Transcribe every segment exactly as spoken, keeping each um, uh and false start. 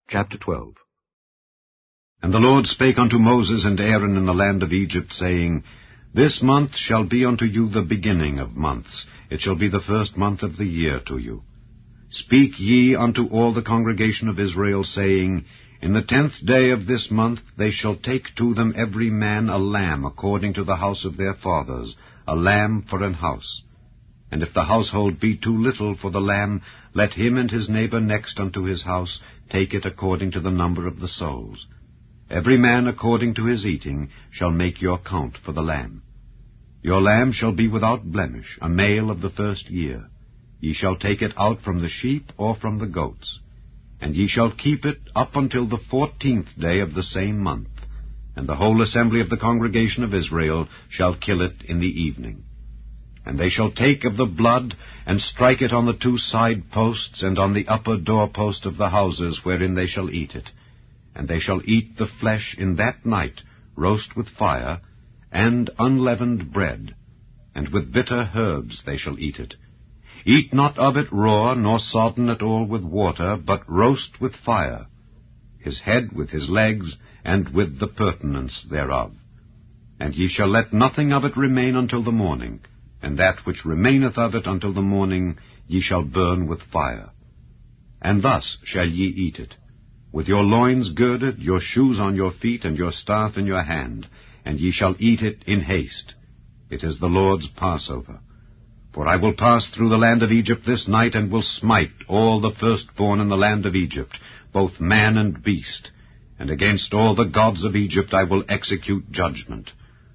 Chapter twelve. And the Lord spake unto Moses and Aaron in the land of Egypt, saying, This month shall be unto you the beginning of months. It shall be the first month of the year to you. Speak ye unto all the congregation of Israel, saying, In the tenth day of this month they shall take to them every man a lamb according to the house of their fathers, a lamb for an house. And if the household be too little for the lamb, let him and his neighbor next unto his house take it according to the number of the souls. Every man according to his eating shall make your count for the lamb. Your lamb shall be without blemish, a male of the first year. Ye shall take it out from the sheep or from the goats. And ye shall keep it up until the fourteenth day of the same month. And the whole assembly of the congregation of Israel shall kill it in the evening. And they shall take of the blood, and strike it on the two side posts, and on the upper doorpost of the houses wherein they shall eat it. And they shall eat the flesh in that night, roast with fire, and unleavened bread, and with bitter herbs they shall eat it. Eat not of it raw, nor sodden at all with water, but roast with fire, his head with his legs, and with the purtenance thereof. And ye shall let nothing of it remain until the morning, and that which remaineth of it until the morning ye shall burn with fire. And thus shall ye eat it, with your loins girded, your shoes on your feet, and your staff in your hand, and ye shall eat it in haste. It is the Lord's Passover. For I will pass through the land of Egypt this night, and will smite all the firstborn in the land of Egypt, both man and beast. And against all the gods of Egypt I will execute judgment.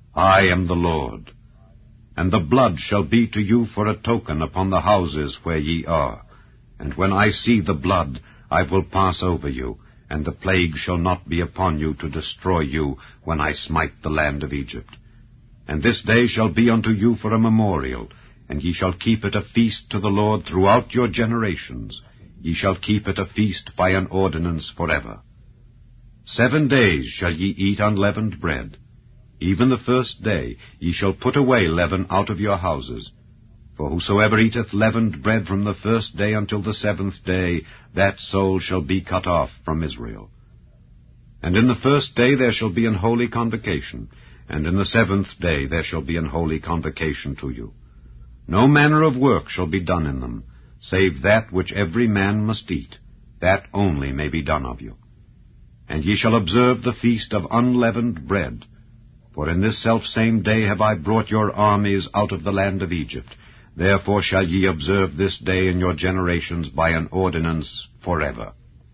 I am the Lord. And the blood shall be to you for a token upon the houses where ye are. And when I see the blood, I will pass over you, and the plague shall not be upon you to destroy you when I smite the land of Egypt. And this day shall be unto you for a memorial, and ye shall keep it a feast to the Lord throughout your generations. Ye shall keep it a feast by an ordinance forever. Seven days shall ye eat unleavened bread. Even the first day ye shall put away leaven out of your houses. For whosoever eateth leavened bread from the first day until the seventh day, that soul shall be cut off from Israel. And in the first day there shall be an holy convocation, and in the seventh day there shall be an holy convocation to you. No manner of work shall be done in them, save that which every man must eat. That only may be done of you. And ye shall observe the feast of unleavened bread. For in this selfsame day have I brought your armies out of the land of Egypt. Therefore shall ye observe this day in your generations by an ordinance forever.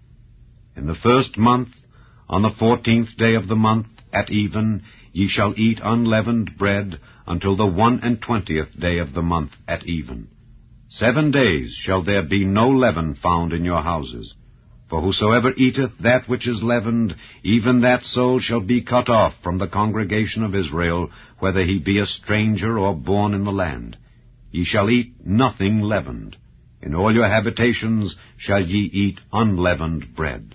In the first month, on the fourteenth day of the month, at even, ye shall eat unleavened bread until the one and twentieth day of the month at even. Seven days shall there be no leaven found in your houses. For whosoever eateth that which is leavened, even that soul shall be cut off from the congregation of Israel, whether he be a stranger or born in the land. Ye shall eat nothing leavened. In all your habitations shall ye eat unleavened bread.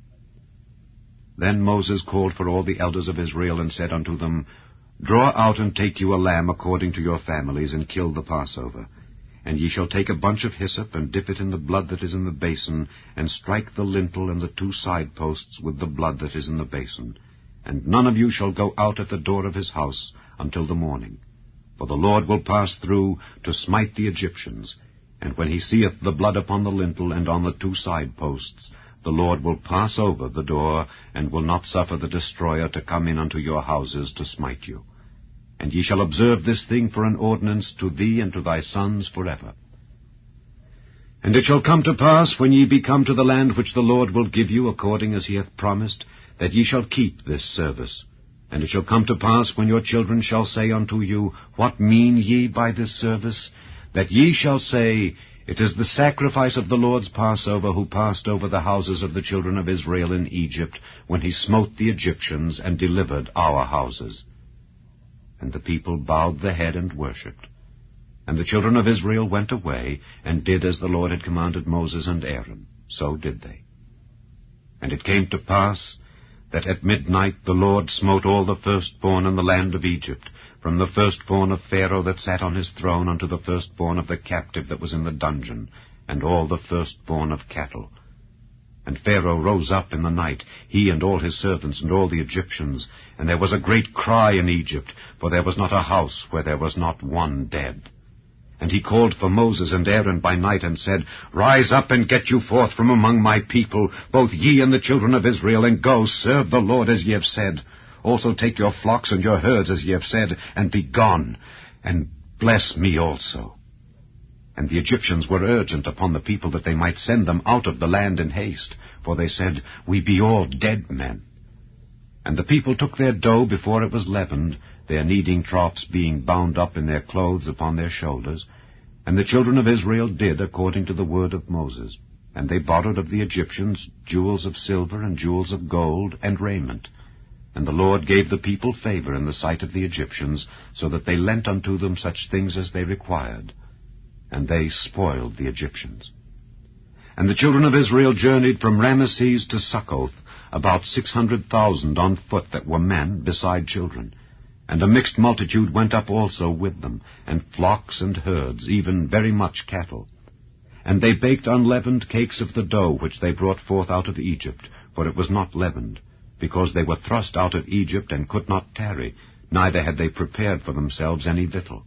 Then Moses called for all the elders of Israel, and said unto them, Draw out and take you a lamb according to your families, and kill the Passover. And ye shall take a bunch of hyssop, and dip it in the blood that is in the basin, and strike the lintel and the two side posts with the blood that is in the basin. And none of you shall go out at the door of his house until the morning. For the Lord will pass through to smite the Egyptians. And when he seeth the blood upon the lintel and on the two side posts, the Lord will pass over the door, and will not suffer the destroyer to come in unto your houses to smite you. And ye shall observe this thing for an ordinance to thee and to thy sons forever. And it shall come to pass, when ye be come to the land which the Lord will give you, according as he hath promised, that ye shall keep this service. And it shall come to pass, when your children shall say unto you, What mean ye by this service? That ye shall say, It is the sacrifice of the Lord's Passover, who passed over the houses of the children of Israel in Egypt, when he smote the Egyptians and delivered our houses. And the people bowed the head and worshipped. And the children of Israel went away, and did as the Lord had commanded Moses and Aaron. So did they. And it came to pass that at midnight the Lord smote all the firstborn in the land of Egypt, from the firstborn of Pharaoh that sat on his throne unto the firstborn of the captive that was in the dungeon, and all the firstborn of cattle. And Pharaoh rose up in the night, he and all his servants and all the Egyptians, and there was a great cry in Egypt, for there was not a house where there was not one dead. And he called for Moses and Aaron by night, and said, Rise up and get you forth from among my people, both ye and the children of Israel, and go, serve the Lord as ye have said. Also take your flocks and your herds as ye have said, and be gone, and bless me also. And the Egyptians were urgent upon the people that they might send them out of the land in haste, for they said, We be all dead men. And the people took their dough before it was leavened, their kneading troughs being bound up in their clothes upon their shoulders. And the children of Israel did according to the word of Moses. And they borrowed of the Egyptians jewels of silver and jewels of gold and raiment. And the Lord gave the people favor in the sight of the Egyptians, so that they lent unto them such things as they required. And they spoiled the Egyptians. And the children of Israel journeyed from Ramesses to Succoth, about six hundred thousand on foot that were men, beside children. And a mixed multitude went up also with them, and flocks and herds, even very much cattle. And they baked unleavened cakes of the dough which they brought forth out of Egypt, for it was not leavened, because they were thrust out of Egypt and could not tarry, neither had they prepared for themselves any victual.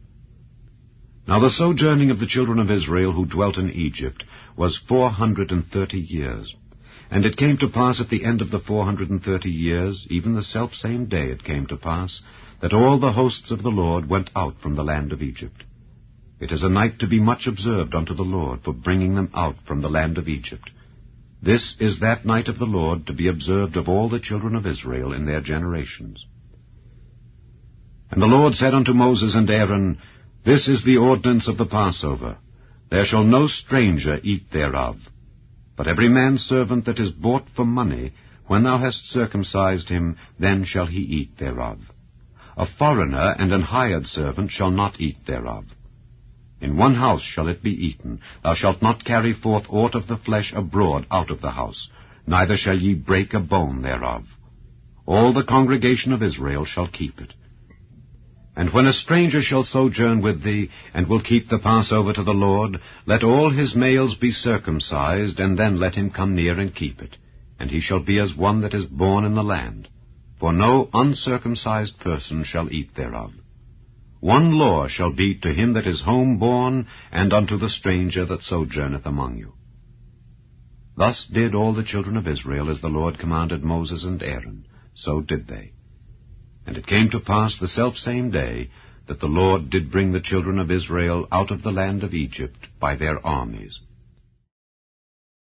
Now the sojourning of the children of Israel who dwelt in Egypt was four hundred and thirty years. And it came to pass at the end of the four hundred and thirty years, even the selfsame day it came to pass, that all the hosts of the Lord went out from the land of Egypt. It is a night to be much observed unto the Lord, for bringing them out from the land of Egypt. This is that night of the Lord to be observed of all the children of Israel in their generations. And the Lord said unto Moses and Aaron, This is the ordinance of the Passover. There shall no stranger eat thereof. But every man's servant that is bought for money, when thou hast circumcised him, then shall he eat thereof. A foreigner and an hired servant shall not eat thereof. In one house shall it be eaten. Thou shalt not carry forth aught of the flesh abroad out of the house, neither shall ye break a bone thereof. All the congregation of Israel shall keep it. And when a stranger shall sojourn with thee, and will keep the Passover to the Lord, let all his males be circumcised, and then let him come near and keep it. And he shall be as one that is born in the land. For no uncircumcised person shall eat thereof. One law shall be to him that is home-born, and unto the stranger that sojourneth among you. Thus did all the children of Israel, as the Lord commanded Moses and Aaron. So did they. And it came to pass the selfsame day that the Lord did bring the children of Israel out of the land of Egypt by their armies.